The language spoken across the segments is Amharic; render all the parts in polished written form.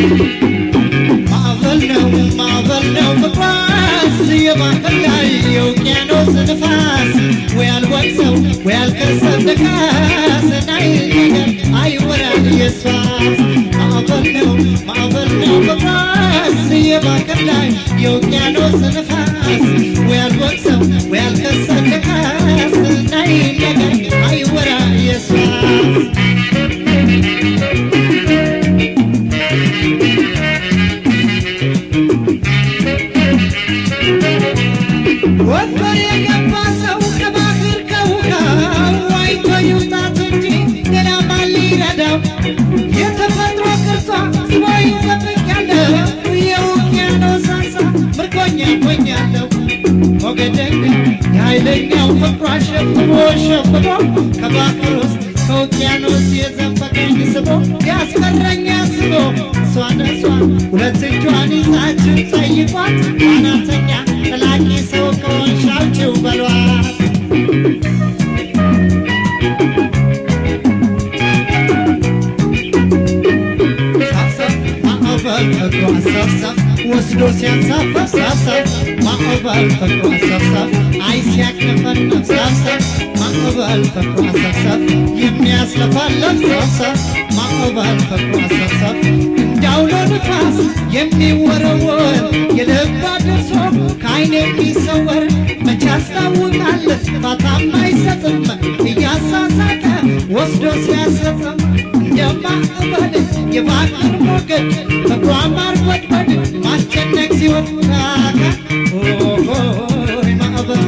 ማዕበል ነው ፍቅሯስ የባህር ላይ የውቅያኖስ ንፋስ ወይ አልወቅሰው ወይ አልከሰም ነካስ ናይል ነገር አይወራ ኢየሱስ ማዕበል ነው ፍቅሯስ የባህር ላይ የውቅያኖስ ንፋስ ወይ አልወቅሰው ወይ አልከሰም ነካስ ናይል ነገር አይወራ ኢየሱስ ወጥቶ የገባሰው ከባህር ከውሃው አይቶ ይውጣት እንጂ ሌላ ማን ሊረዳው የተፈጥሮ ቅርሷ ስቦ ይጠብቃለሁ የውቅያኖስ አሳ ምርኮኛ ሆኛለሁ ሞገደኛ የኃይለኛው ፍቅሯ ሸብቦ ከባህር ውስጥ ከውቅያኖስ የዘፈቀኝ ስቦ ያስፈረኛ ስቦ እሷን ሁለት እጇን ይዛችሁ ጠይቋት ዋናተኛ ጠላቂ ሰው ከሆንሻችሁ በሏት ሳብሳብ ማዕበል ፍቅሯ ሳብሳብ ወስዶ ሲያንሳፈፍ ሳብሳብ ማዕበል ፍቅሯ ሳብሳብ አይ ሲያክነፈነፍ ሳብሳብ ማዕበል ፍቅሯ ሳብሳብ የሚያስለፋለፍ ሳብሳብ ማዕበል ፍቅሯ ሳብሳብ እንዳውሎ ንፋስ የሚወረወር የልብ ደርሶ ከዓይን የሚሰወር መቼ ያስታውቃል ፋታም አይሰጥም እያሳሳቀ ወስዶ ሲያሰጥም እንደማዕበል የባህር ሞገድ ፍቅሯ ማርበድበድ ማስጨነቅ ሲወጣ ኦሆይ ማዕበል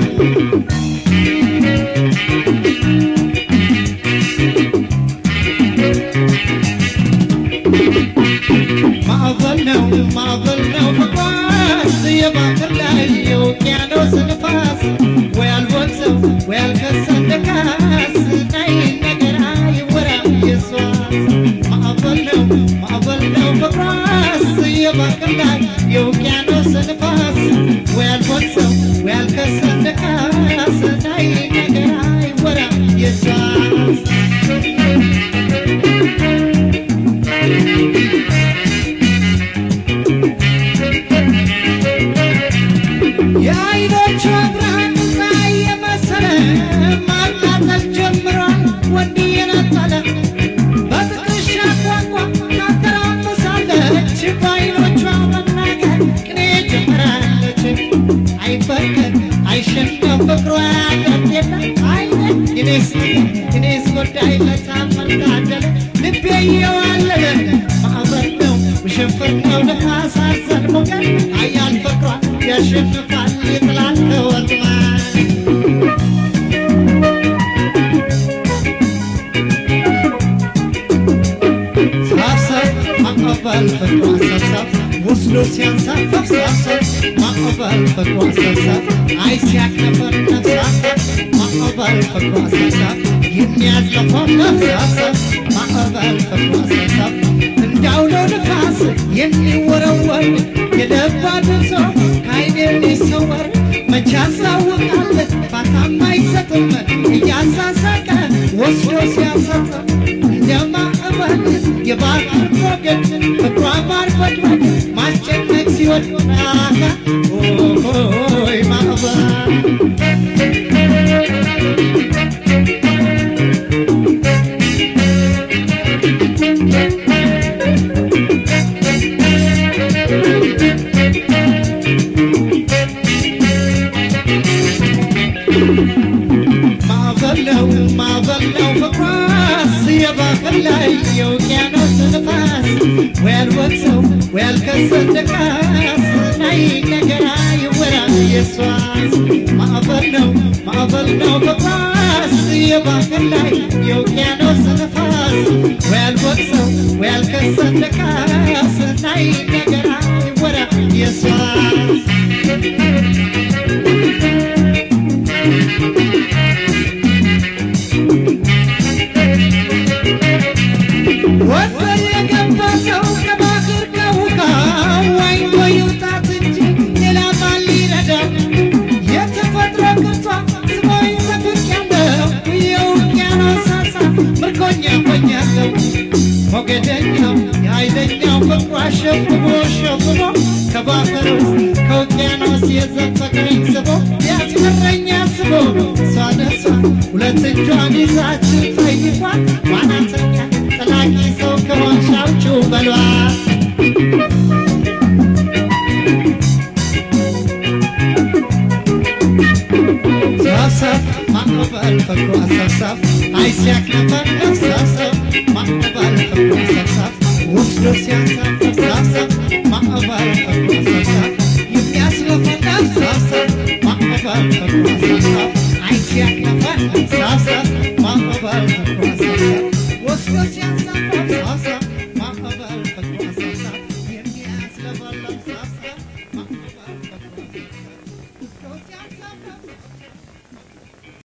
ማዕበል ነው ፍቅሯስ የባህር ላይ የውቅያኖስ ንፋስ ወይ አልወቅሰው ወይ አልከሰም ነካስ ናይ ነገር አይወራ ኢየሱስ ማዕበል ነው ፍቅሯስ የባህር ላይ የውቅያኖስ ንፋስ ወይ አልወቅሰው ወይ አልከሰም ነካስ ናይ ነገር አይወራ ኢየሱስ የዓይኖቿ ብርሃን ፀሐይ የመሰለ ማቃጠል ጀምሯል ወንድ የነጠለ በትከሻ ቋንቋ ታተራምሳለች በዓይኖቿ መናገር ቅኔ ጀምራለች አይበርከት አይሸነፍ ፍቅሯ ያቀርብ የለ አይነ እኔስ ጉዳይ ለታመልካደለ ልቤ እየዋለለ ማዕበል ነው ውሽንፍር ነው ነፋስ አዘል ሞገድ አያል ፍቅሯ ያሸንፋል ይጥላል ከወጥመድ ሳብሳብ ማዕበል ፍቅሯ ሳብሳብ ወስዶ ሲያንሳፈፍ ሳብሳብ ማዕበል ፍቅሯ ሳብሳብ አይ ሲያክነፈነፍ ሳብሳብ ማዕበል ፍቅሯ ሳብሳብ የሚያዝለፈለፍ ሳብሳብ ማዕበል ፍቅሯ ሳብሳብ እንዳውሎ ንፋስ የሚወረወር የልብ ደርሶ ከዓይን የሚሰወር መቼ ያስታውቃል ፋታም አይሰጥም እያሳሳቀ ወስዶ ሲያሰጥም እንደ ማዕበል የባህር ሞገድ ፍቅሯ ማርበድበድ ማስጨነቅ ሲወድ ኦሆይ ማዕበል ማዕበል ነው ፍቅሯስ የባህር ላይ የውቅያኖስ ንፋስ ወይ አልወቅሰው ወይ አልከሰም ነካስ ናይ ነገር አይወራ ኢየሱስ ማዕበል ነው ፍቅሯስ የባህር ላይ የውቅያኖስ ንፋስ ወይ አልወቅሰው ወይ አልከሰም ነካስ ናይ ነገር አይወራ ኢየሱስ ወጥቶ የገባሰው ከባህር ከውሃው አይቶ ይውጣት እንጂ ሌላ ማን ሊረዳው የተፈጥሮ ቅርሷ ስቦ ይጠብቃለሁ የውቅያኖስ አሳ ምርኮኛ ሆኛለሁ ሞገደኛው የኃይለኛው ፍቅሯ አሸብቦ ሸብቦ ከባህር ውስጥ ከውቅያኖስ የዘፈቀኝ ስቦ ያስመረኝ አስቦ እሷን ሁለት እጇን ይዛችሁ ጠይቋት ዋናተኛ ጠላቂ ሰው ከሆንሽ አውጪው በሏት ሳሳብ ማዕበል ፈጥሮ አሳሳብ አይሲያክ ነበር ሳሳብ ማዕበል ፈጥሮ አሳሳብ ወስዶ ሲያሳብ ሳሳብ ማዕበል ፈጥሮ አሳሳብ የሚያስለፈና ሳሳብ ማዕበል ፈጥሮ አሳሳብ አይሲያክ ነበር ሳሳብ ማዕበል ፈጥሮ አሳሳብ ወስዶ ሲያሳብ ሳሳብ ማዕበል ፈጥሮ አሳሳብ የሚያስለፈና ሳሳብ ማዕበል ፈጥሮ አሳሳብ ወስዶ ሲያሳብ